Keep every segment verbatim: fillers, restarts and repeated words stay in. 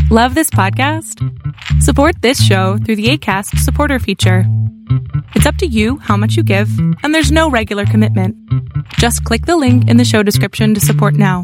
Love this podcast? Support this show through the Acast supporter feature. It's up to you how much you give, and there's no regular commitment. Just click the link in the show description to support now.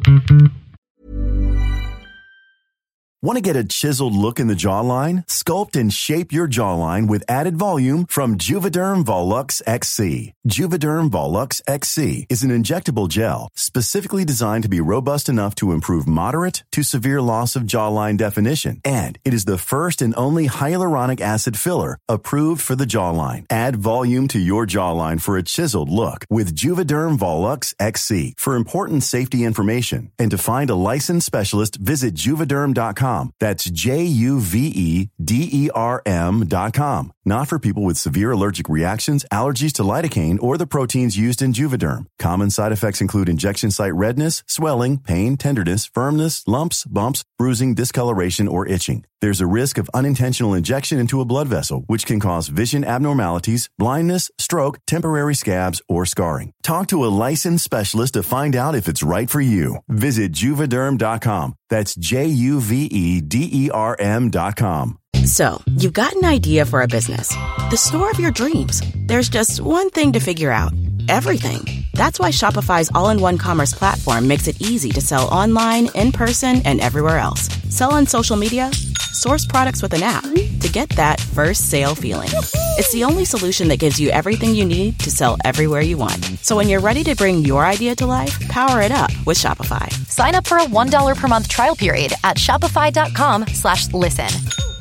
Want to get a chiseled look in the jawline? Sculpt and shape your jawline with added volume from Juvederm Volux X C. Juvederm Volux X C is an injectable gel specifically designed to be robust enough to improve moderate to severe loss of jawline definition. And it is the first and only hyaluronic acid filler approved for the jawline. Add volume to your jawline for a chiseled look with Juvederm Volux X C. For important safety information and to find a licensed specialist, visit juvederm dot com. That's J U V E D E R M dot com. Not for people with severe allergic reactions, allergies to lidocaine, or the proteins used in Juvederm. Common side effects include injection site redness, swelling, pain, tenderness, firmness, lumps, bumps, bruising, discoloration, or itching. There's a risk of unintentional injection into a blood vessel, which can cause vision abnormalities, blindness, stroke, temporary scabs, or scarring. Talk to a licensed specialist to find out if it's right for you. Visit juvederm dot com. That's J U V E D E R M dot com. So, you've got an idea for a business. The store of your dreams. There's just one thing to figure out. Everything. That's why Shopify's all-in-one commerce platform makes it easy to sell online, in person, and everywhere else. Sell on social media, source products with an app to get that first sale feeling. It's the only solution that gives you everything you need to sell everywhere you want. So when you're ready to bring your idea to life, power it up with Shopify. Sign up for a one dollar per month trial period at shopify.com slash listen.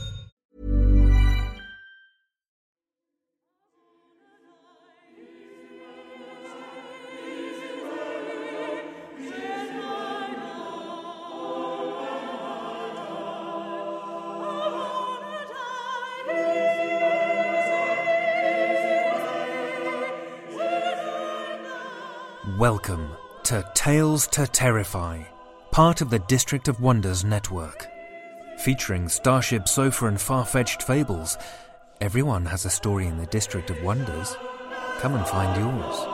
Welcome to Tales to Terrify, part of the District of Wonders network. Featuring Starship Sofa and far-fetched fables, everyone has a story in the District of Wonders. Come and find yours.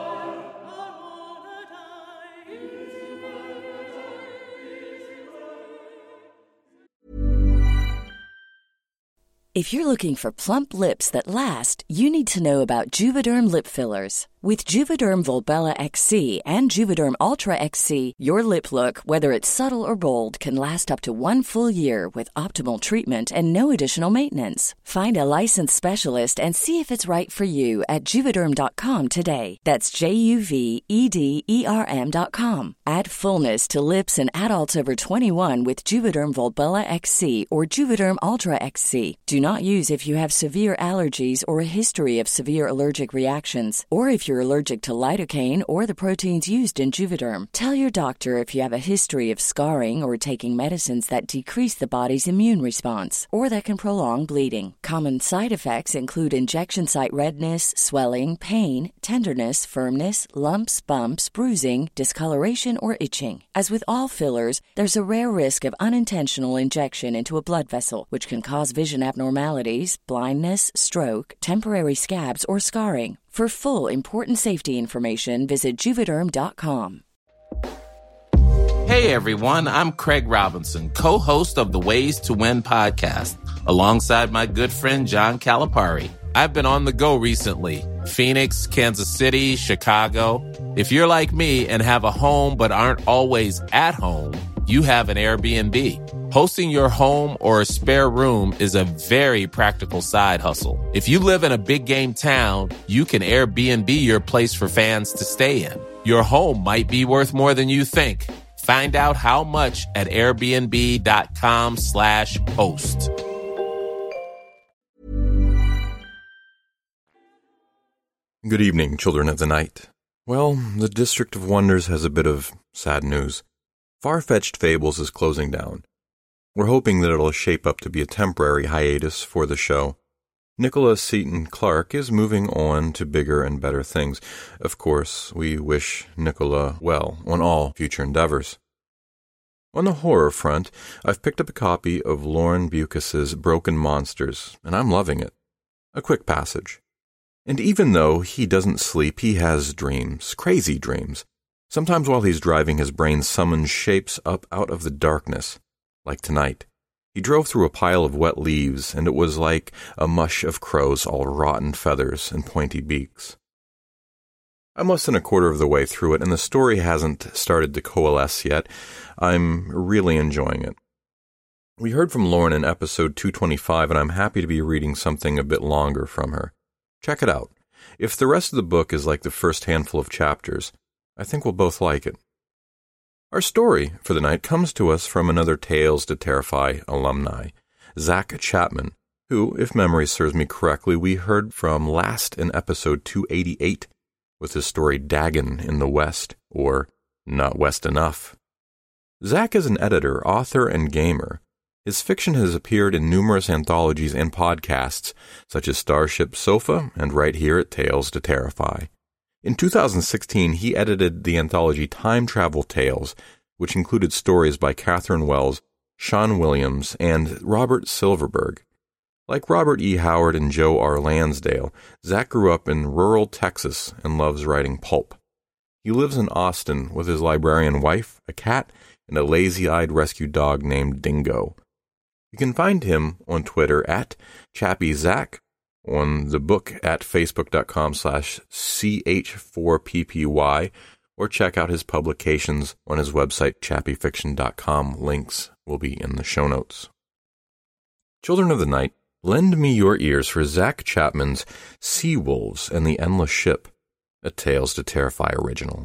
If you're looking for plump lips that last, you need to know about Juvederm lip fillers. With Juvederm Volbella X C and Juvederm Ultra X C, your lip look, whether it's subtle or bold, can last up to one full year with optimal treatment and no additional maintenance. Find a licensed specialist and see if it's right for you at juvederm dot com today. That's J U V E D E R M dot com. Add fullness to lips in adults over twenty-one with Juvederm Volbella X C or Juvederm Ultra X C. Do not use if you have severe allergies or a history of severe allergic reactions, or if you're allergic to lidocaine or the proteins used in Juvederm. Tell your doctor if you have a history of scarring or taking medicines that decrease the body's immune response or that can prolong bleeding. Common side effects include injection site redness, swelling, pain, tenderness, firmness, lumps, bumps, bruising, discoloration, or itching. As with all fillers, there's a rare risk of unintentional injection into a blood vessel, which can cause vision abnormalities, blindness, stroke, temporary scabs, or scarring. For full important safety information, visit juvederm dot com. Hey everyone, I'm Craig Robinson, co-host of the Ways to Win podcast, alongside my good friend John Calipari. I've been on the go recently. Phoenix, Kansas City, Chicago. If you're like me and have a home but aren't always at home, you have an Airbnb. Hosting your home or a spare room is a very practical side hustle. If you live in a big game town, you can Airbnb your place for fans to stay in. Your home might be worth more than you think. Find out how much at airbnb.com slash host. Good evening, children of the night. Well, the District of Wonders has a bit of sad news. Far-Fetched Fables is closing down. We're hoping that it'll shape up to be a temporary hiatus for the show. Nicola Seton Clark is moving on to bigger and better things. Of course, we wish Nicola well on all future endeavors. On the horror front, I've picked up a copy of Lauren Bukas's Broken Monsters, and I'm loving it. A quick passage. And even though he doesn't sleep, he has dreams, crazy dreams. Sometimes while he's driving, his brain summons shapes up out of the darkness, like tonight. He drove through a pile of wet leaves, and it was like a mush of crows, all rotten feathers and pointy beaks. I'm less than a quarter of the way through it, and the story hasn't started to coalesce yet. I'm really enjoying it. We heard from Lauren in episode two twenty-five, and I'm happy to be reading something a bit longer from her. Check it out. If the rest of the book is like the first handful of chapters, I think we'll both like it. Our story for the night comes to us from another Tales to Terrify alumni, Zach Chapman, who, if memory serves me correctly, we heard from last in episode two eighty-eight with his story Dagon in the West, or Not West Enough. Zach is an editor, author, and gamer. His fiction has appeared in numerous anthologies and podcasts, such as Starship Sofa and right here at Tales to Terrify. In two thousand sixteen, he edited the anthology Time Travel Tales, which included stories by Catherine Wells, Sean Williams, and Robert Silverberg. Like Robert E. Howard and Joe R. Lansdale, Zach grew up in rural Texas and loves writing pulp. He lives in Austin with his librarian wife, a cat, and a lazy-eyed rescue dog named Dingo. You can find him on Twitter at ChappyZach, on the book at facebook.com slash ch4ppy, or check out his publications on his website, chappy fiction dot com. Links will be in the show notes. Children of the Night, lend me your ears for Zach Chapman's Sea Wolves and the Endless Ship, a Tales to Terrify original.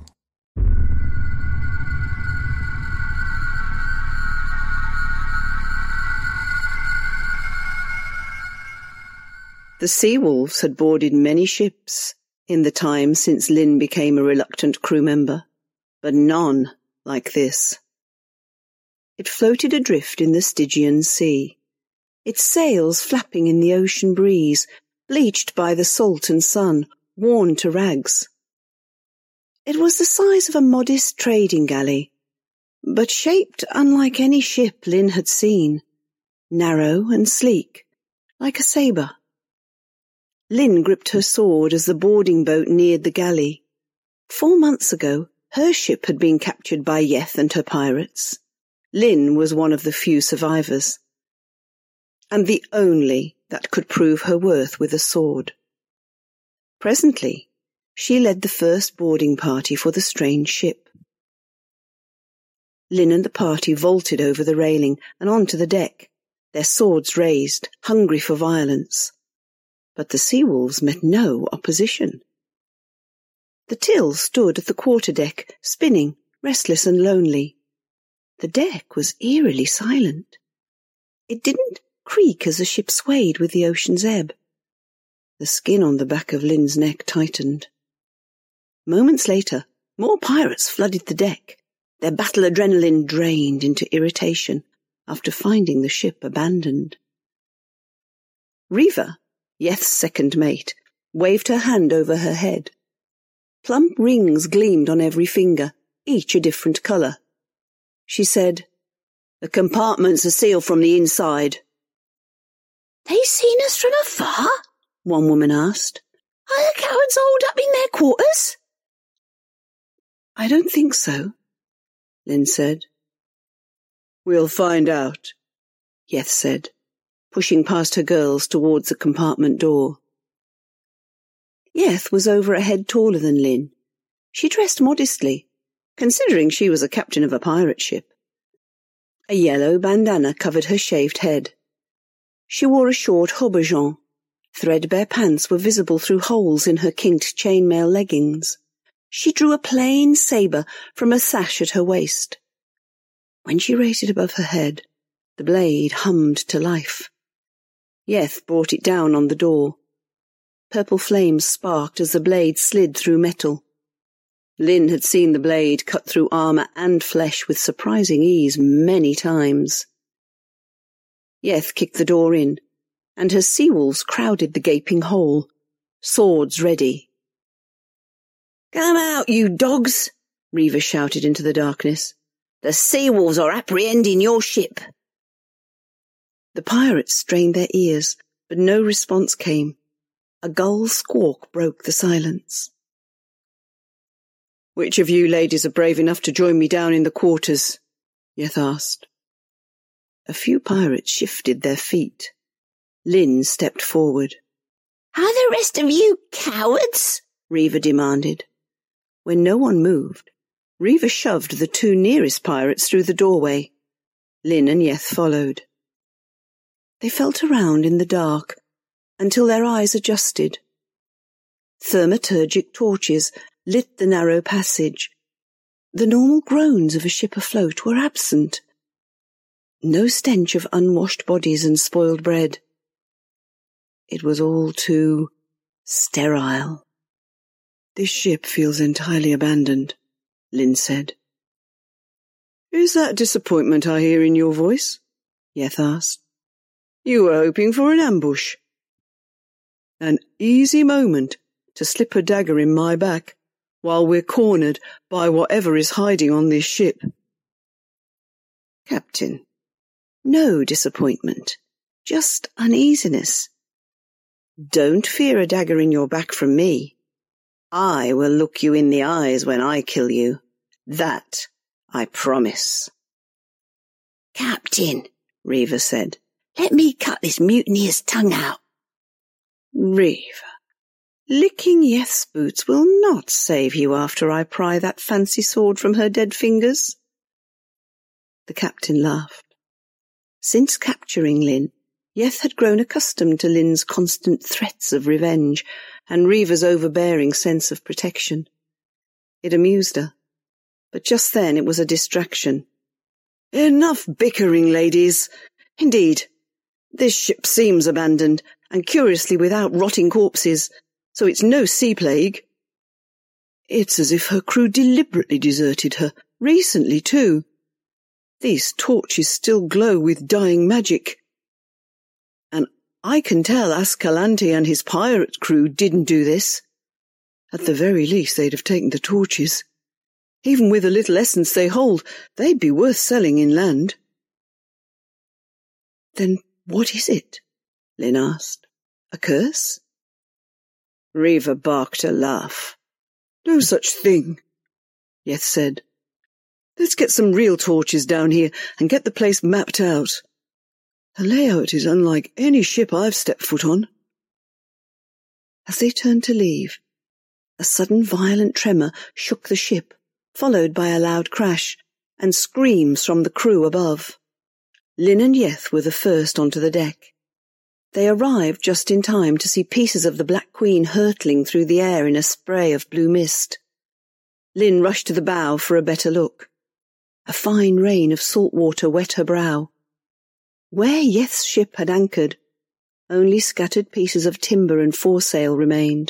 The Sea Wolves had boarded many ships in the time since Lynn became a reluctant crew member, but none like this. It floated adrift in the Stygian Sea, its sails flapping in the ocean breeze, bleached by the salt and sun, worn to rags. It was the size of a modest trading galley, but shaped unlike any ship Lynn had seen, narrow and sleek, like a sabre. Lynn gripped her sword as the boarding boat neared the galley. Four months ago, her ship had been captured by Yeth and her pirates. Lynn was one of the few survivors, and the only that could prove her worth with a sword. Presently, she led the first boarding party for the strange ship. Lynn and the party vaulted over the railing and onto the deck, their swords raised, hungry for violence. But the sea wolves met no opposition. The till stood at the quarter-deck, spinning, restless and lonely. The deck was eerily silent. It didn't creak as the ship swayed with the ocean's ebb. The skin on the back of Lynn's neck tightened. Moments later, more pirates flooded the deck, their battle adrenaline drained into irritation after finding the ship abandoned. Reva, Yeth's second mate, waved her hand over her head. Plump rings gleamed on every finger, each a different colour. She said, "The compartments are sealed from the inside." "They seen us from afar?" one woman asked. "Are the cowards holed up in their quarters?" "I don't think so," Lynn said. "We'll find out," Yeth said, pushing past her girls towards the compartment door. Yeth was over a head taller than Lynn. She dressed modestly, considering she was a captain of a pirate ship. A yellow bandana covered her shaved head. She wore a short habergeon. Threadbare pants were visible through holes in her kinked chainmail leggings. She drew a plain sabre from a sash at her waist. When she raised it above her head, the blade hummed to life. Yeth brought it down on the door. Purple flames sparked as the blade slid through metal. Lynn had seen the blade cut through armour and flesh with surprising ease many times. Yeth kicked the door in, and her sea wolves crowded the gaping hole, swords ready. "Come out, you dogs!" Reva shouted into the darkness. "The sea wolves are apprehending your ship." The pirates strained their ears, but no response came. A gull squawk broke the silence. "Which of you ladies are brave enough to join me down in the quarters?" Yeth asked. A few pirates shifted their feet. Lynn stepped forward. "Are the rest of you cowards?" Reva demanded. When no one moved, Reva shoved the two nearest pirates through the doorway. Lynn and Yeth followed. They felt around in the dark until their eyes adjusted. Thaumaturgic torches lit the narrow passage. The normal groans of a ship afloat were absent. No stench of unwashed bodies and spoiled bread. It was all too sterile. "This ship feels entirely abandoned," Lynn said. "Is that disappointment I hear in your voice?" Yeth asked. "You were hoping for an ambush." "An easy moment to slip a dagger in my back while we're cornered by whatever is hiding on this ship." "Captain, no disappointment, just uneasiness. Don't fear a dagger in your back from me. I will look you in the eyes when I kill you. That I promise." "Captain," Reva said, "let me cut this mutineer's tongue out." "Reva, licking Yeth's boots will not save you after I pry that fancy sword from her dead fingers." The captain laughed. Since capturing Lynn, Yeth had grown accustomed to Lynn's constant threats of revenge and Reva's overbearing sense of protection. It amused her, but just then it was a distraction. "Enough bickering, ladies. Indeed, this ship seems abandoned, and curiously without rotting corpses, so it's no sea plague. It's as if her crew deliberately deserted her, recently too. These torches still glow with dying magic. And I can tell Ascalante and his pirate crew didn't do this. At the very least they'd have taken the torches. Even with the little essence they hold, they'd be worth selling inland." "Then what is it?" Lynn asked. "A curse?" Reva barked a laugh. "No such thing," Yeth said. "Let's get some real torches down here and get the place mapped out. The layout is unlike any ship I've stepped foot on." As they turned to leave, a sudden violent tremor shook the ship, followed by a loud crash, and screams from the crew above. Lynn and Yeth were the first onto the deck. They arrived just in time to see pieces of the Black Queen hurtling through the air in a spray of blue mist. Lynn rushed to the bow for a better look. A fine rain of salt water wet her brow. Where Yeth's ship had anchored, only scattered pieces of timber and foresail remained.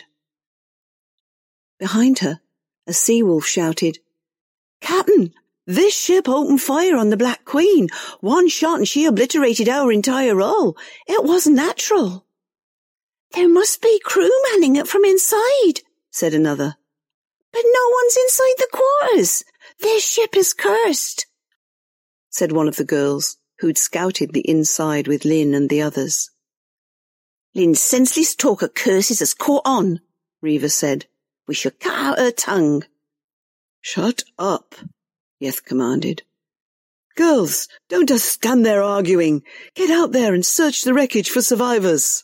Behind her, a sea-wolf shouted, "Captain, this ship opened fire on the Black Queen. One shot and she obliterated our entire hull. It wasn't natural." "There must be crew manning it from inside," said another. "But no one's inside the quarters. This ship is cursed," said one of the girls, who'd scouted the inside with Lynn and the others. "Lynn's senseless talk of curses has caught on," Reva said. "We should cut out her tongue." "Shut up," Yeth commanded. "Girls, don't just stand there arguing. Get out there and search the wreckage for survivors."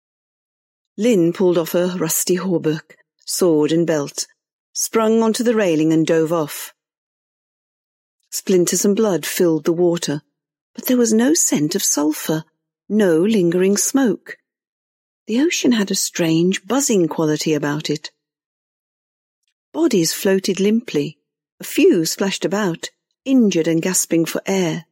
Lynn pulled off her rusty hauberk, sword and belt, sprung onto the railing and dove off. Splinters and blood filled the water, but there was no scent of sulphur, no lingering smoke. The ocean had a strange, buzzing quality about it. Bodies floated limply. A few splashed about, injured and gasping for air.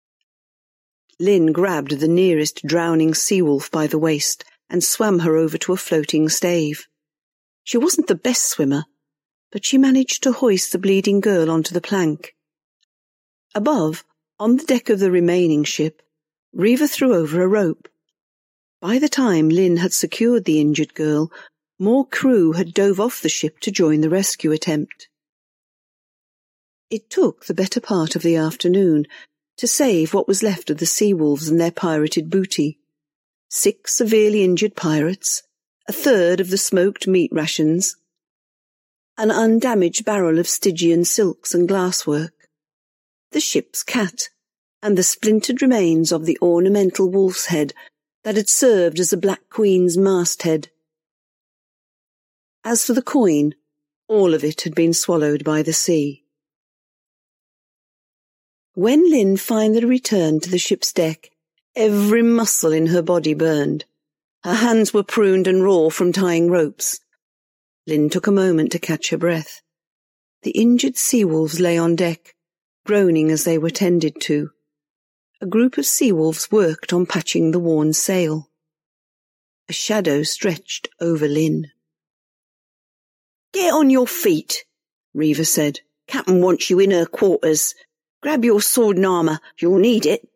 Lynn grabbed the nearest drowning sea-wolf by the waist and swam her over to a floating stave. She wasn't the best swimmer, but she managed to hoist the bleeding girl onto the plank. Above, on the deck of the remaining ship, Reva threw over a rope. By the time Lynn had secured the injured girl, more crew had dove off the ship to join the rescue attempt. It took the better part of the afternoon to save what was left of the sea-wolves and their pirated booty. Six severely injured pirates, a third of the smoked meat rations, an undamaged barrel of Stygian silks and glasswork, the ship's cat, and the splintered remains of the ornamental wolf's head that had served as the Black Queen's masthead. As for the coin, all of it had been swallowed by the sea. When Lynn finally returned to the ship's deck, every muscle in her body burned. Her hands were pruned and raw from tying ropes. Lynn took a moment to catch her breath. The injured sea-wolves lay on deck, groaning as they were tended to. A group of sea-wolves worked on patching the worn sail. A shadow stretched over Lynn. "Get on your feet," Reeva said. "Captain wants you in her quarters. Grab your sword and armour, you'll need it."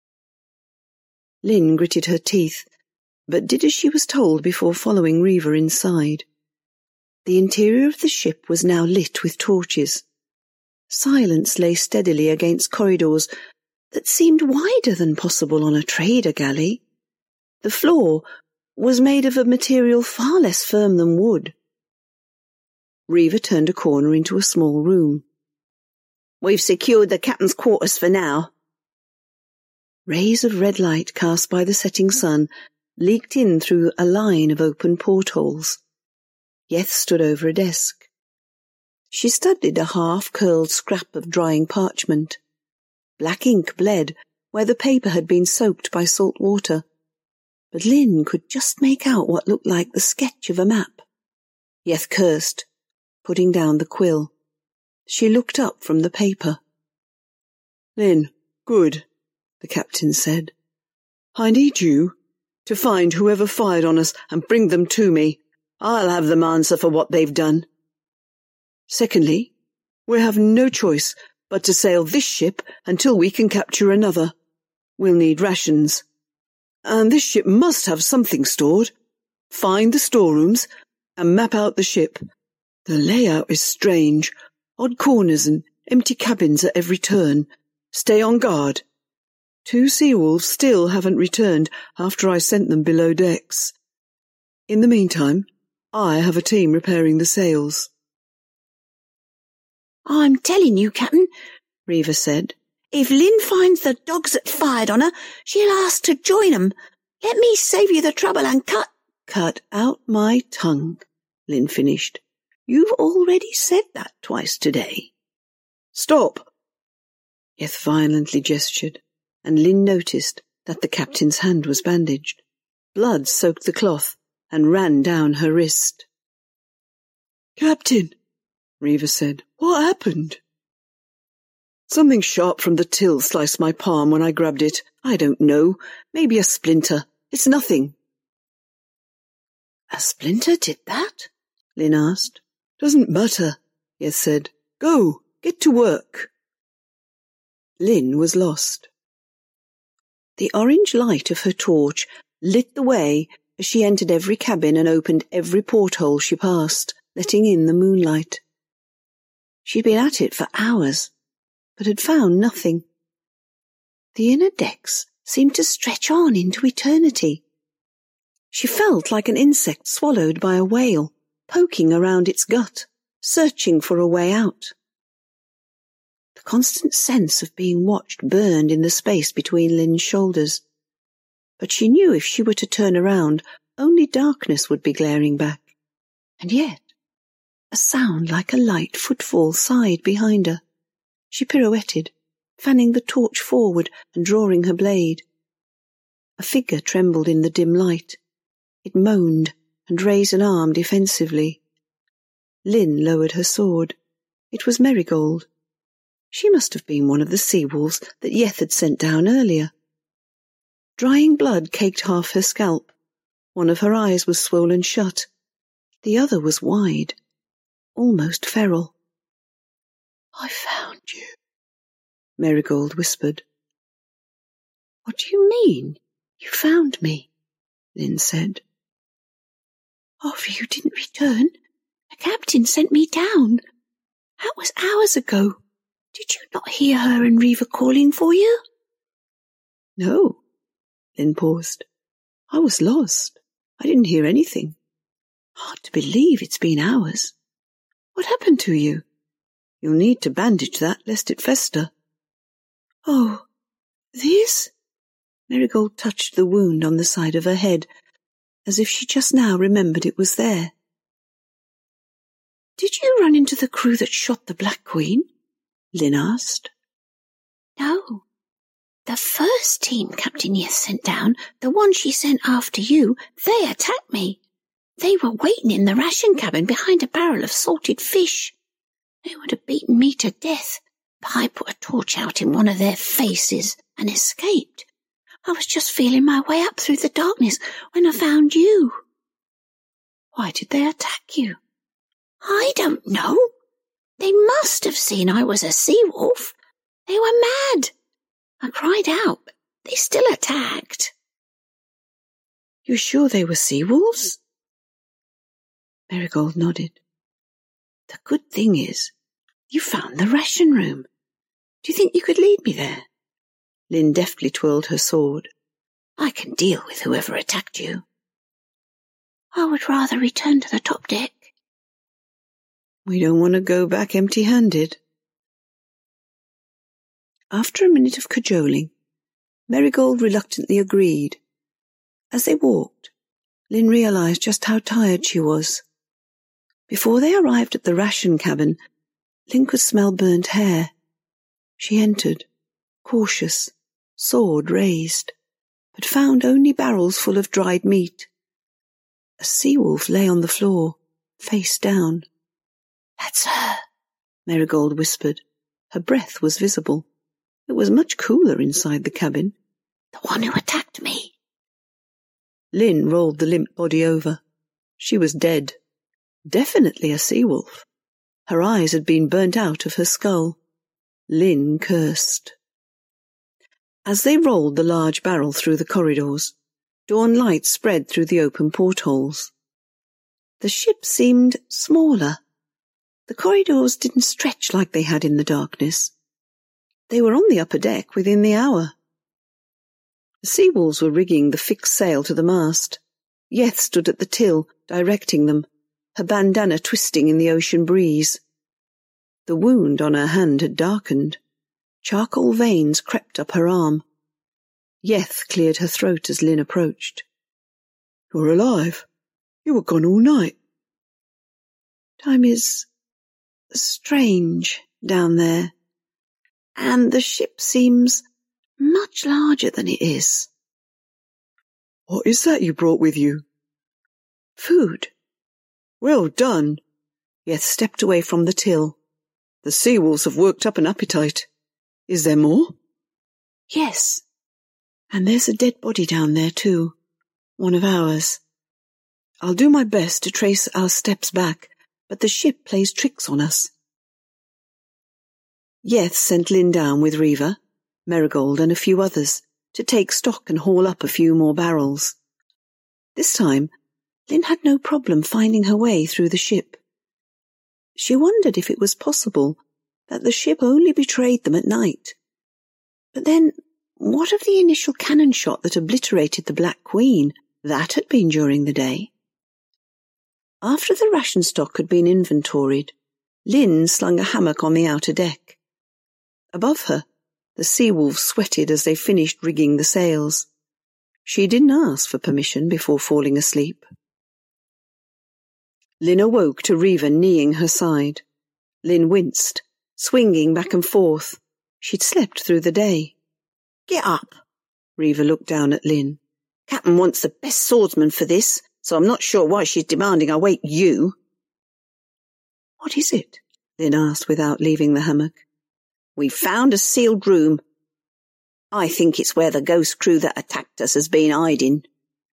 Lynn gritted her teeth, but did as she was told before following Reeva inside. The interior of the ship was now lit with torches. Silence lay steadily against corridors that seemed wider than possible on a trader galley. The floor was made of a material far less firm than wood. Reeva turned a corner into a small room. "We've secured the captain's quarters for now." Rays of red light cast by the setting sun leaked in through a line of open portholes. Yeth stood over a desk. She studied a half-curled scrap of drying parchment. Black ink bled where the paper had been soaked by salt water, but Lynn could just make out what looked like the sketch of a map. Yeth cursed, putting down the quill. She looked up from the paper. "Lynn, good," the captain said. "I need you to find whoever fired on us and bring them to me. I'll have them answer for what they've done. Secondly, we have no choice but to sail this ship until we can capture another. We'll need rations. And this ship must have something stored. Find the storerooms and map out the ship. The layout is strange. Odd corners and empty cabins at every turn. Stay on guard. Two sea-wolves still haven't returned after I sent them below decks. In the meantime, I have a team repairing the sails." "I'm telling you, Captain," Reeva said, "if Lynn finds the dogs that fired on her, she'll ask to join 'em. Let me save you the trouble and cut—" "Cut out my tongue," Lynn finished. "You've already said that twice today." "Stop!" Yeth violently gestured, and Lynn noticed that the captain's hand was bandaged. Blood soaked the cloth and ran down her wrist. "Captain," Reeva said, "what happened?" "Something sharp from the till sliced my palm when I grabbed it. I don't know. Maybe a splinter. It's nothing." "A splinter did that?" Lynn asked. "Doesn't matter," Yeth said. "Go, get to work." Lynn was lost. The orange light of her torch lit the way as she entered every cabin and opened every porthole she passed, letting in the moonlight. She'd been at it for hours, but had found nothing. The inner decks seemed to stretch on into eternity. She felt like an insect swallowed by a whale, poking around its gut, searching for a way out. The constant sense of being watched burned in the space between Lynn's shoulders, but she knew if she were to turn around, only darkness would be glaring back. And yet, a sound like a light footfall sighed behind her. She pirouetted, fanning the torch forward and drawing her blade. A figure trembled in the dim light. It moaned and raised an arm defensively. Lynn lowered her sword. It was Merigold. She must have been one of the sea-wolves that Yeth had sent down earlier. Drying blood caked half her scalp. One of her eyes was swollen shut. The other was wide, almost feral. "I found you," Merigold whispered. "What do you mean, you found me?" Lynn said. "After you didn't return, the captain sent me down. That was hours ago. Did you not hear her and Reeva calling for you?" "No." Lynn paused. "I was lost. I didn't hear anything. Hard to believe it's been hours. What happened to you? You'll need to bandage that lest it fester." "Oh, This? Marigold touched the wound on the side of her head, as if she just now remembered it was there. Did you run into the crew that shot the Black Queen? Lynn asked. No. The first team Captain Yeth sent down, the one she sent after you, they attacked me. They were waiting in the ration cabin behind a barrel of salted fish. They would have beaten me to death, but I put a torch out in one of their faces and escaped. I was just feeling my way up through the darkness when I found you. Why did they attack you? I don't know. They must have seen I was a sea-wolf. They were mad. I cried out, but they still attacked. You're sure they were sea-wolves? Marigold nodded. The good thing is, you found the ration room. Do you think you could lead me there? Lynn deftly twirled her sword. I can deal with whoever attacked you. I would rather return to the top deck. We don't want to go back empty-handed. After a minute of cajoling, Marigold reluctantly agreed. As they walked, Lynn realized just how tired she was. Before they arrived at the ration cabin, Lynn could smell burnt hair. She entered, cautious, sword raised, but found only barrels full of dried meat. A sea-wolf lay on the floor, face down. That's her, Marigold whispered. Her breath was visible. It was much cooler inside the cabin. The one who attacked me. Lynn rolled the limp body over. She was dead. Definitely a sea-wolf. Her eyes had been burnt out of her skull. Lynn cursed. As they rolled the large barrel through the corridors, dawn light spread through the open portholes. The ship seemed smaller. The corridors didn't stretch like they had in the darkness. They were on the upper deck within the hour. The sea-wolves were rigging the fixed sail to the mast. Yeth stood at the till, directing them, her bandana twisting in the ocean breeze. The wound on her hand had darkened. Charcoal veins crept up her arm. Yeth cleared her throat as Lynn approached. You're alive. You were gone all night. Time is strange down there, and the ship seems much larger than it is. What is that you brought with you? Food. Well done. Yeth stepped away from the till. The sea-wolves have worked up an appetite. Is there more? Yes. And there's a dead body down there too. One of ours. I'll do my best to trace our steps back, but the ship plays tricks on us. Yeth sent Lynn down with Reva, Marigold and a few others to take stock and haul up a few more barrels. This time, Lynn had no problem finding her way through the ship. She wondered if it was possible that the ship only betrayed them at night. But then, what of the initial cannon shot that obliterated the Black Queen? That had been during the day. After the ration stock had been inventoried, Lynn slung a hammock on the outer deck. Above her, the sea-wolves sweated as they finished rigging the sails. She didn't ask for permission before falling asleep. Lynn awoke to Reva kneeing her side. Lynn winced, swinging back and forth. She'd slept through the day. Get up. Reva looked down at Lynn. Captain wants the best swordsman for this, so I'm not sure why she's demanding I wake you. What is it? Lynn asked without leaving the hammock. We found a sealed room. I think it's where the ghost crew that attacked us has been hiding.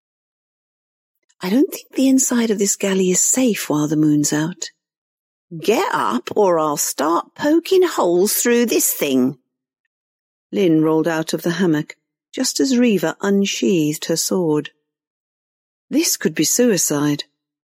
I don't think the inside of this galley is safe while the moon's out. Get up or I'll start poking holes through this thing. Lynn rolled out of the hammock just as Reva unsheathed her sword. This could be suicide.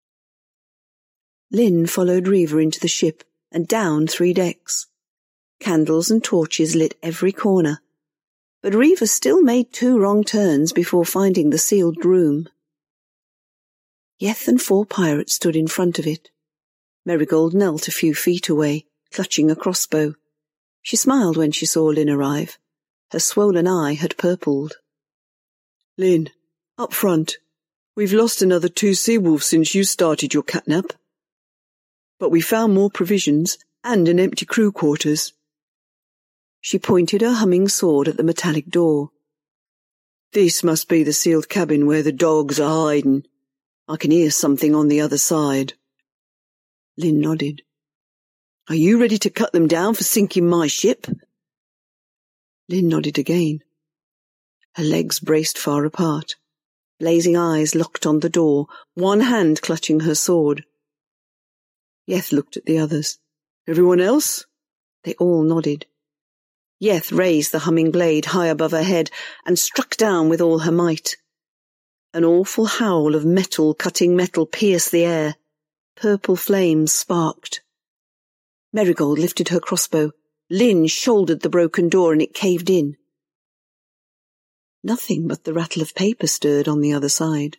Lynn followed Reva into the ship and down three decks. Candles and torches lit every corner, but Reva still made two wrong turns before finding the sealed room. Yeth and four pirates stood in front of it. Marigold knelt a few feet away, clutching a crossbow. She smiled when she saw Lynn arrive. Her swollen eye had purpled. Lynn, up front. We've lost another two sea-wolves since you started your catnap. But we found more provisions and an empty crew quarters. She pointed her humming sword at the metallic door. This must be the sealed cabin where the dogs are hiding. I can hear something on the other side. Lynn nodded. Are you ready to cut them down for sinking my ship? Lynn nodded again. Her legs braced far apart. Blazing eyes locked on the door, one hand clutching her sword. Yeth looked at the others. Everyone else? They all nodded. Yeth raised the humming blade high above her head and struck down with all her might. An awful howl of metal cutting metal pierced the air. Purple flames sparked. Marigold lifted her crossbow. Lynn shouldered the broken door and it caved in. Nothing but the rattle of paper stirred on the other side.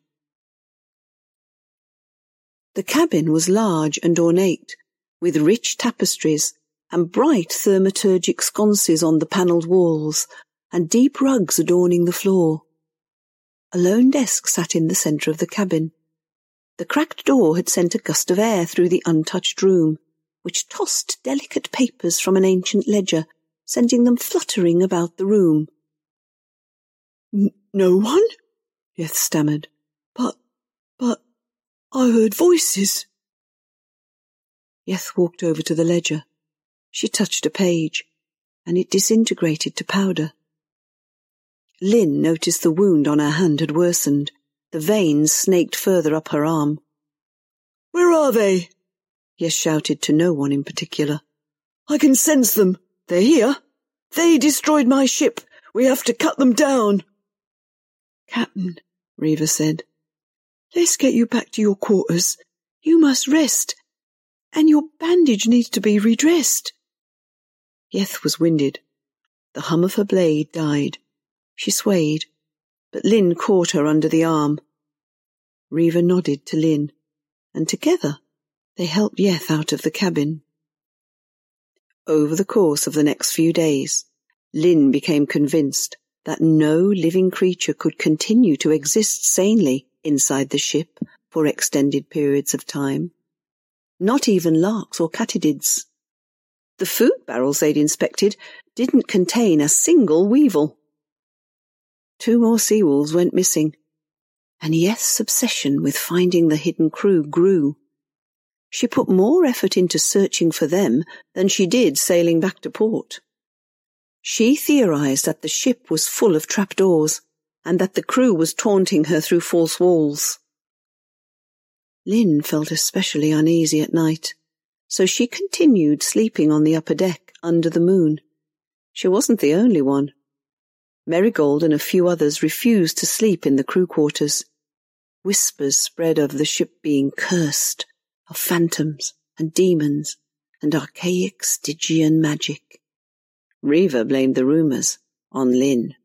The cabin was large and ornate, with rich tapestries and bright thaumaturgic sconces on the panelled walls, and deep rugs adorning the floor. A lone desk sat in the centre of the cabin. The cracked door had sent a gust of air through the untouched room, which tossed delicate papers from an ancient ledger, sending them fluttering about the room. No one? Yeth stammered. But, but, I heard voices. Yeth walked over to the ledger. She touched a page, and it disintegrated to powder. Lynn noticed the wound on her hand had worsened. The veins snaked further up her arm. Where are they? Yeth shouted to no one in particular. I can sense them. They're here. They destroyed my ship. We have to cut them down. Captain, Reva said, let's get you back to your quarters. You must rest, and your bandage needs to be redressed. Yeth was winded. The hum of her blade died. She swayed, but Lynn caught her under the arm. Reva nodded to Lynn, and together they helped Yeth out of the cabin. Over the course of the next few days, Lynn became convinced that no living creature could continue to exist sanely inside the ship for extended periods of time. Not even larks or katydids. The food barrels they'd inspected didn't contain a single weevil. Two more seawolves went missing, and Yeth's obsession with finding the hidden crew grew. She put more effort into searching for them than she did sailing back to port. She theorized that the ship was full of trapdoors, and that the crew was taunting her through false walls. Lynn felt especially uneasy at night, so she continued sleeping on the upper deck under the moon. She wasn't the only one. Marigold and a few others refused to sleep in the crew quarters. Whispers spread of the ship being cursed, of phantoms and demons and archaic Stygian magic. Reva blamed the rumours on Lynn.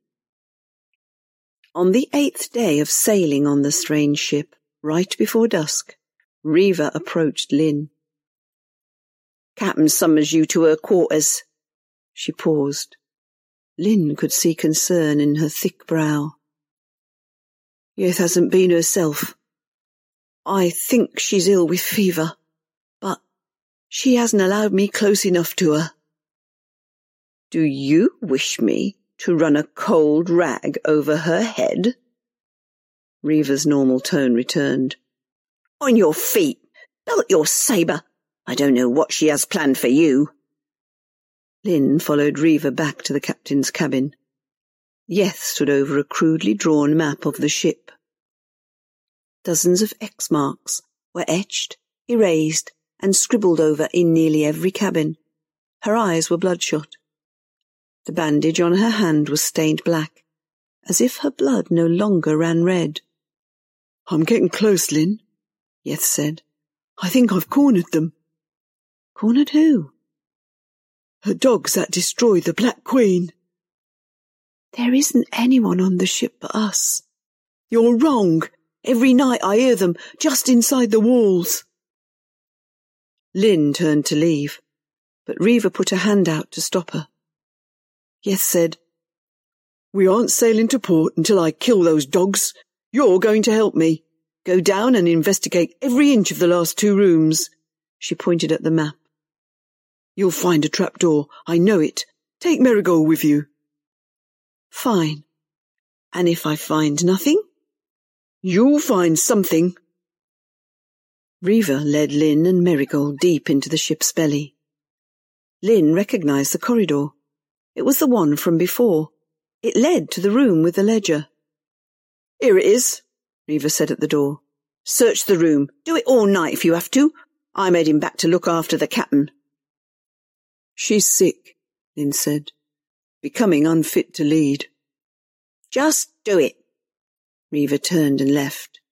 On the eighth day of sailing on the strange ship, right before dusk, Reva approached Lynn. Captain summons you to her quarters. She paused. Lynn could see concern in her thick brow. Yeth hasn't been herself. I think she's ill with fever, but she hasn't allowed me close enough to her. Do you wish me to run a cold rag over her head? Reva's normal tone returned. On your feet! Belt your sabre! I don't know what she has planned for you. Lynn followed Reva back to the captain's cabin. Yeth stood over a crudely drawn map of the ship. Dozens of X marks were etched, erased, and scribbled over in nearly every cabin. Her eyes were bloodshot. The bandage on her hand was stained black, as if her blood no longer ran red. I'm getting close, Lynn, Yeth said. I think I've cornered them. Cornered who? Her dogs that destroyed the Black Queen. There isn't anyone on the ship but us. You're wrong. Every night I hear them just inside the walls. Lynn turned to leave, but Reva put a hand out to stop her. Yeth said, We aren't sailing to port until I kill those dogs. You're going to help me. Go down and investigate every inch of the last two rooms. She pointed at the map. You'll find a trapdoor, I know it. Take Marigold with you. Fine. And if I find nothing? You'll find something. Reva led Lynn and Marigold deep into the ship's belly. Lynn recognized the corridor. It was the one from before. It led to the room with the ledger. Here it is, Reva said at the door. Search the room. Do it all night if you have to. I'm heading back to look after the captain. She's sick, Lynn said, becoming unfit to lead. Just do it. Reva turned and left.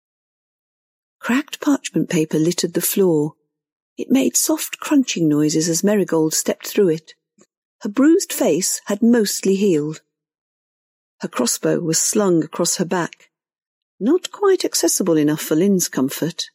Cracked parchment paper littered the floor. It made soft crunching noises as Marigold stepped through it. Her bruised face had mostly healed. Her crossbow was slung across her back, not quite accessible enough for Lynn's comfort.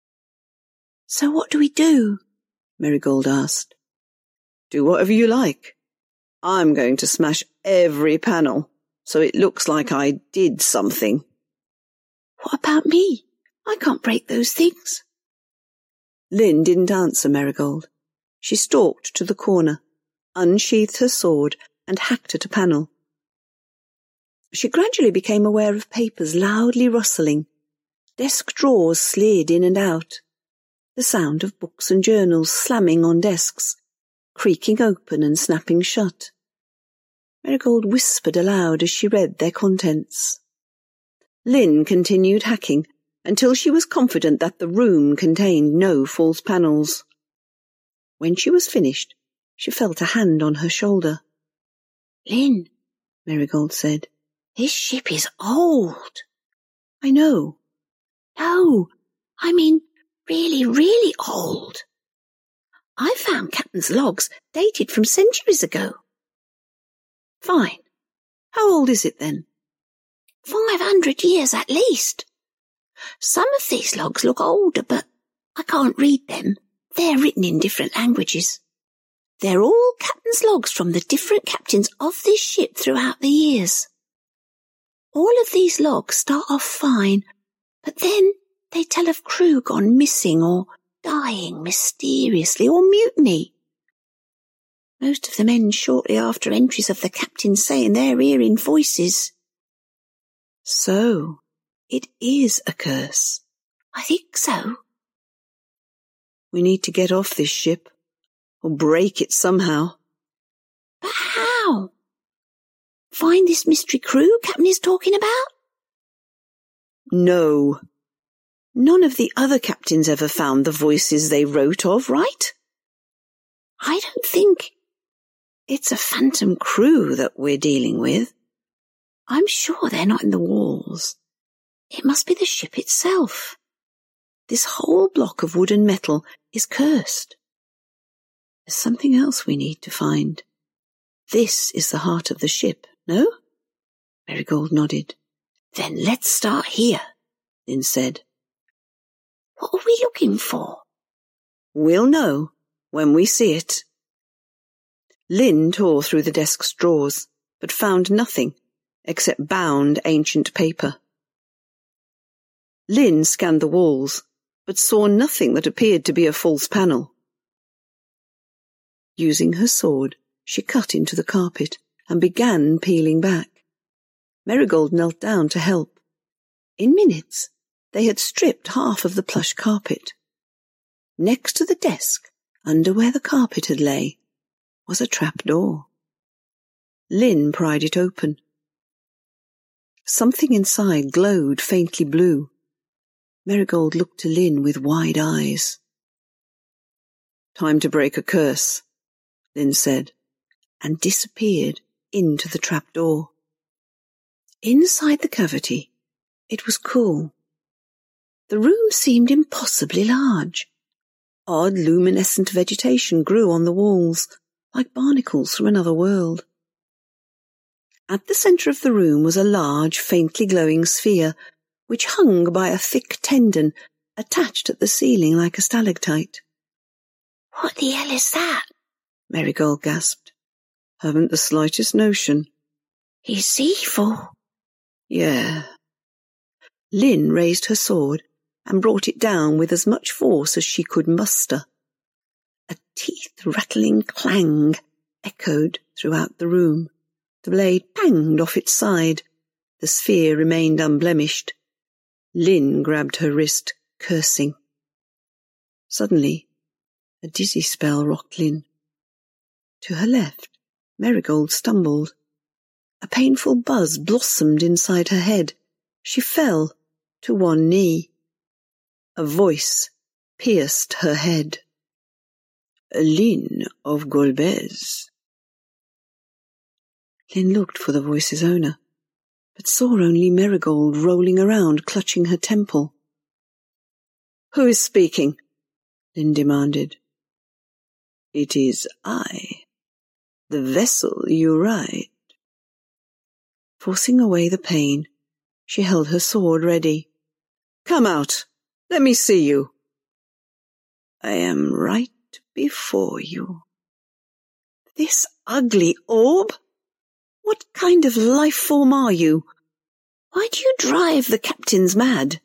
So what do we do? Marigold asked. Do whatever you like. I'm going to smash every panel, so it looks like I did something. What about me? I can't break those things. Lynn didn't answer Marigold. She stalked to the corner, unsheathed her sword, and hacked at a panel. She gradually became aware of papers loudly rustling. Desk drawers slid in and out. The sound of books and journals slamming on desks, creaking open and snapping shut. Marigold whispered aloud as she read their contents. Lynn continued hacking until she was confident that the room contained no false panels. When she was finished, she felt a hand on her shoulder. Lynn, Marigold said, this ship is old. I know. No, I mean really, really old. I found Captain's logs dated from centuries ago. Fine. How old is it then? Five hundred years at least. Some of these logs look older, but I can't read them. They're written in different languages. They're all captain's logs from the different captains of this ship throughout the years. All of these logs start off fine, but then they tell of crew gone missing or dying mysteriously or mutiny. Most of them end shortly after entries of the captain saying they're hearing voices. So, it is a curse. I think so. We need to get off this ship, or break it somehow. But how? Find this mystery crew Captain is talking about? No. None of the other captains ever found the voices they wrote of, right? I don't think it's a phantom crew that we're dealing with. I'm sure they're not in the walls. It must be the ship itself. This whole block of wood and metal is cursed. There's something else we need to find. This is the heart of the ship, no? Marigold nodded. Then let's start here, Lynn said. What are we looking for? We'll know when we see it. Lynn tore through the desk's drawers, but found nothing except bound ancient paper. Lynn scanned the walls, but saw nothing that appeared to be a false panel. Using her sword, she cut into the carpet and began peeling back. Marigold knelt down to help. In minutes, they had stripped half of the plush carpet. Next to the desk, under where the carpet had lay, was a trap door. Lynn pried it open. Something inside glowed faintly blue. Marigold looked to Lynn with wide eyes. Time to break a curse, Lynn said, and disappeared into the trap door. Inside the cavity, it was cool. The room seemed impossibly large. Odd luminescent vegetation grew on the walls, like barnacles from another world. At the centre of the room was a large, faintly glowing sphere, which hung by a thick tendon attached at the ceiling like a stalactite. What the hell is that? Marigold gasped. Haven't the slightest notion. He's evil. Yeah. Lynn raised her sword and brought it down with as much force as she could muster. A teeth-rattling clang echoed throughout the room. The blade panged off its side. The sphere remained unblemished. Lynn grabbed her wrist, cursing. Suddenly, a dizzy spell rocked Lynn. To her left, Marigold stumbled. A painful buzz blossomed inside her head. She fell to one knee. A voice pierced her head. Lynn of Golbez. Lynn looked for the voice's owner, but saw only Marigold rolling around, clutching her temple. Who is speaking? Lynn demanded. It is I, the vessel you ride. Forcing away the pain, she held her sword ready. Come out. Let me see you. I am right before you. This ugly orb? What kind of life form are you? Why do you drive the captains mad?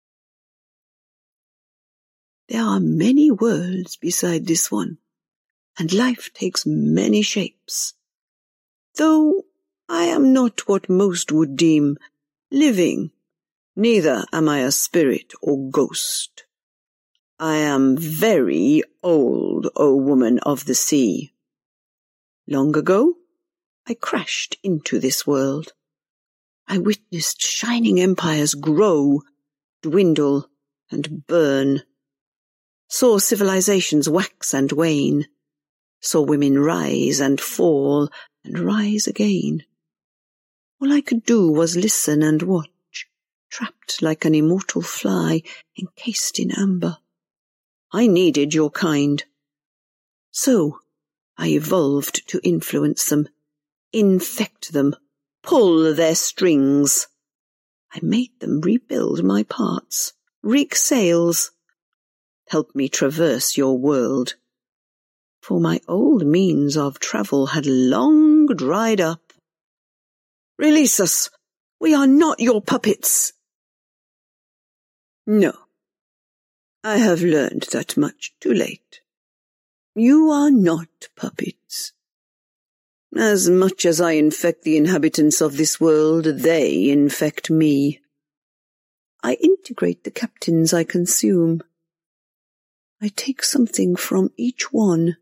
There are many worlds beside this one, and life takes many shapes. Though I am not what most would deem living, neither am I a spirit or ghost. I am very old, O woman of the sea. Long ago, I crashed into this world. I witnessed shining empires grow, dwindle, and burn. Saw civilizations wax and wane. Saw women rise and fall and rise again. All I could do was listen and watch, trapped like an immortal fly encased in amber. I needed your kind. So I evolved to influence them, infect them, pull their strings. I made them rebuild my parts, rig sails. Help me traverse your world. For my old means of travel had long dried up. Release us. We are not your puppets. No. I have learned that much too late. You are not puppets. As much as I infect the inhabitants of this world, they infect me. I integrate the captains I consume. I take something from each one.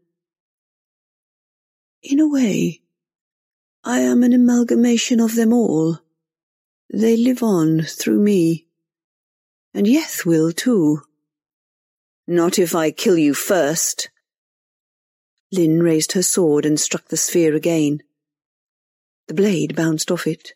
In a way, I am an amalgamation of them all. They live on through me. And Yeth will too. Not if I kill you first. Lynn raised her sword and struck the sphere again. The blade bounced off it.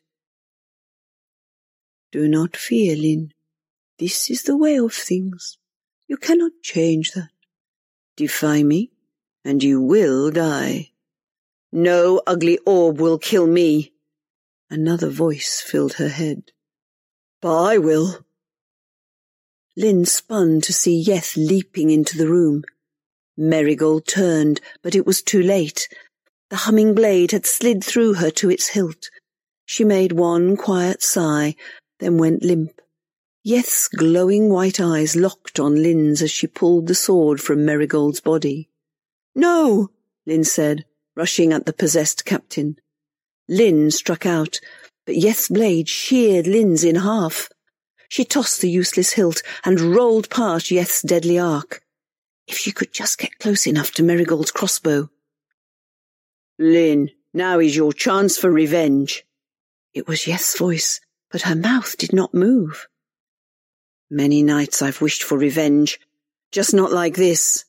Do not fear, Lynn. This is the way of things. You cannot change that. Defy me, and you will die. No ugly orb will kill me. Another voice filled her head. But I will. Lynn spun to see Yeth leaping into the room. Marigold turned, but it was too late. The humming blade had slid through her to its hilt. She made one quiet sigh, then went limp. Yeth's glowing white eyes locked on Lynn's as she pulled the sword from Marigold's body. No, Lynn said, rushing at the possessed captain. Lynn struck out, but Yeth's blade sheared Lynn's in half. She tossed the useless hilt and rolled past Yeth's deadly arc. If she could just get close enough to Marigold's crossbow. Lynn, now is your chance for revenge. It was Yeth's voice, but her mouth did not move. Many nights I've wished for revenge, just not like this.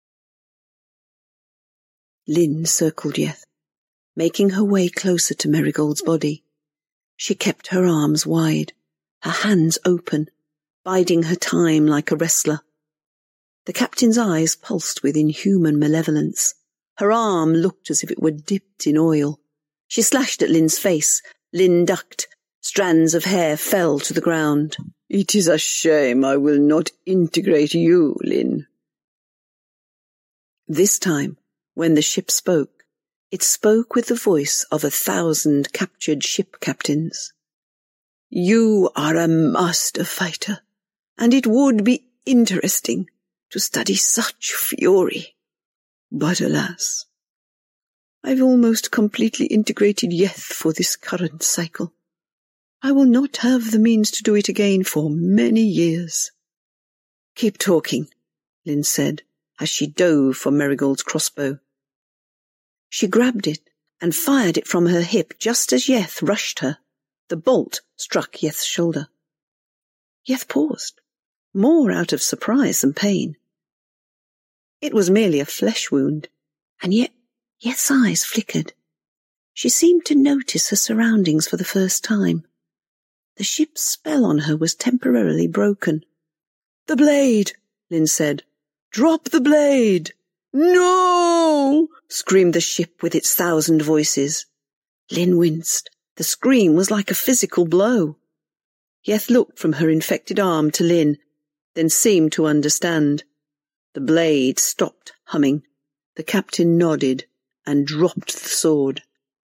Lynn circled Yeth, making her way closer to Marigold's body. She kept her arms wide, her hands open, biding her time like a wrestler. The captain's eyes pulsed with inhuman malevolence. Her arm looked as if it were dipped in oil. She slashed at Lynn's face. Lynn ducked. Strands of hair fell to the ground. It is a shame I will not integrate you, Lynn. This time, when the ship spoke, It spoke with the voice of a thousand captured ship captains. You are a master fighter, and it would be interesting to study such fury. But alas, I've almost completely integrated Yeth for this current cycle. I will not have the means to do it again for many years. Keep talking, Lynn said, as she dove for Marigold's crossbow. She grabbed it and fired it from her hip just as Yeth rushed her. The bolt struck Yeth's shoulder. Yeth paused, more out of surprise than pain. It was merely a flesh wound, and yet Yeth's eyes flickered. She seemed to notice her surroundings for the first time. The ship's spell on her was temporarily broken. "The blade," Lynn said. "Drop the blade!" "No!" screamed the ship with its thousand voices. Lynn winced. The scream was like a physical blow. Yeth looked from her infected arm to Lynn, then seemed to understand. The blade stopped humming. The captain nodded and dropped the sword.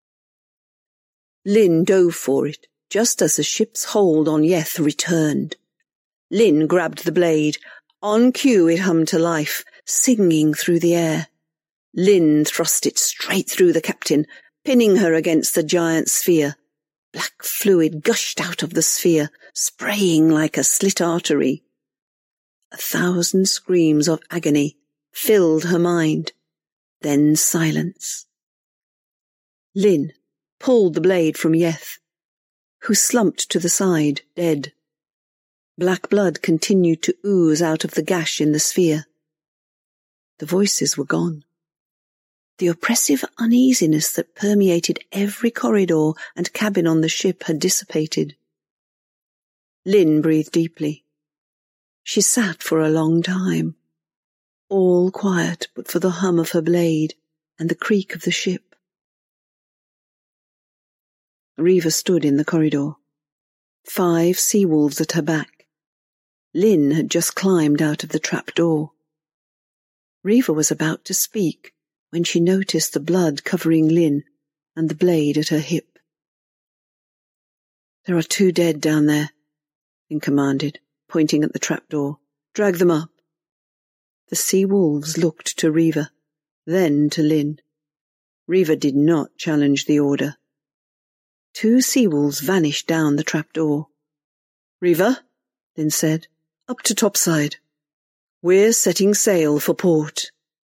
Lynn dove for it, just as the ship's hold on Yeth returned. Lynn grabbed the blade. On cue it hummed to life, singing through the air. Lynn thrust it straight through the captain, pinning her against the giant sphere. Black fluid gushed out of the sphere, spraying like a slit artery. A thousand screams of agony filled her mind, then silence. Lynn pulled the blade from Yeth, who slumped to the side, dead. Black blood continued to ooze out of the gash in the sphere. The voices were gone. The oppressive uneasiness that permeated every corridor and cabin on the ship had dissipated. Lynn breathed deeply. She sat for a long time, all quiet but for the hum of her blade and the creak of the ship. Reva stood in the corridor, five sea wolves at her back. Lynn had just climbed out of the trap door. Reva was about to speak when she noticed the blood covering Lynn and the blade at her hip. "There are two dead down there," Lynn commanded, pointing at the trapdoor. "Drag them up." The sea wolves looked to Reva, then to Lynn. Reva did not challenge the order. Two sea wolves vanished down the trapdoor. "Reva," Lynn said, "up to topside. We're setting sail for port."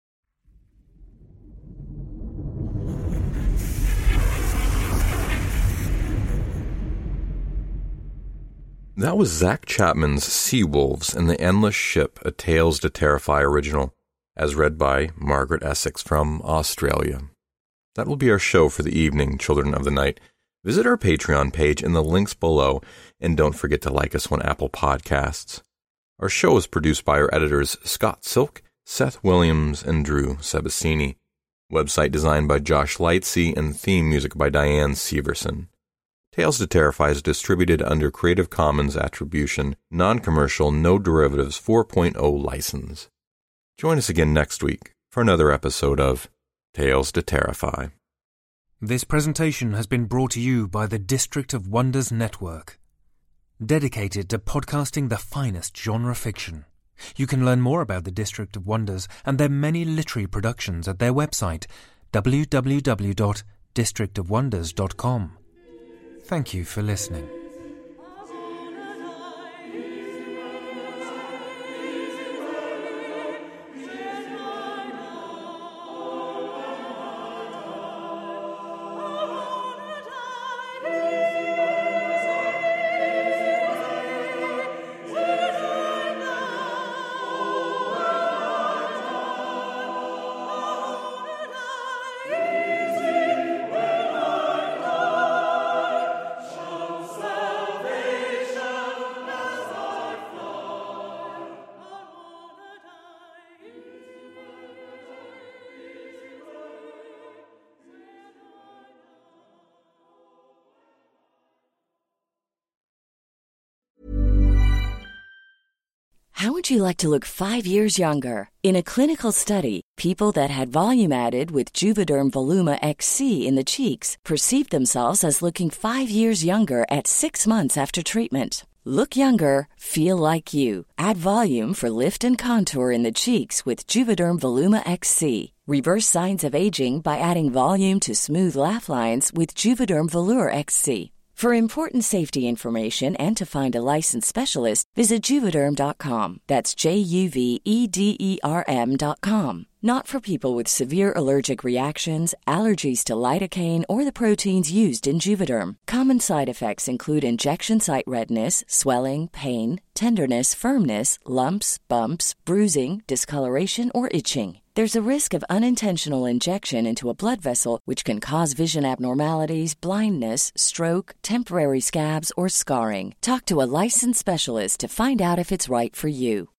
That was Zach Chapman's Sea Wolves and the Endless Ship, a Tales to Terrify original, as read by Margaret Essex from Australia. That will be our show for the evening, Children of the Night. Visit our Patreon page in the links below, and don't forget to like us on Apple Podcasts. Our show is produced by our editors Scott Silk, Seth Williams, and Drew Sebastini. Website designed by Josh Lightsey and theme music by Diane Severson. Tales to Terrify is distributed under Creative Commons Attribution, Non-Commercial, No Derivatives four point oh license. Join us again next week for another episode of Tales to Terrify. This presentation has been brought to you by the District of Wonders Network, dedicated to podcasting the finest genre fiction. You can learn more about the District of Wonders and their many literary productions at their website, w w w dot district of wonders dot com. Thank you for listening. Say How would you like to look five years younger? In a clinical study, people that had volume added with Juvederm Voluma X C in the cheeks perceived themselves as looking five years younger at six months after treatment. Look younger, feel like you. Add volume for lift and contour in the cheeks with Juvederm Voluma X C. Reverse signs of aging by adding volume to smooth laugh lines with Juvederm Volure X C. For important safety information and to find a licensed specialist, visit Juvederm dot com. That's J U V E D E R M dot com. Not for people with severe allergic reactions, allergies to lidocaine, or the proteins used in Juvederm. Common side effects include injection site redness, swelling, pain, tenderness, firmness, lumps, bumps, bruising, discoloration, or itching. There's a risk of unintentional injection into a blood vessel, which can cause vision abnormalities, blindness, stroke, temporary scabs, or scarring. Talk to a licensed specialist to find out if it's right for you.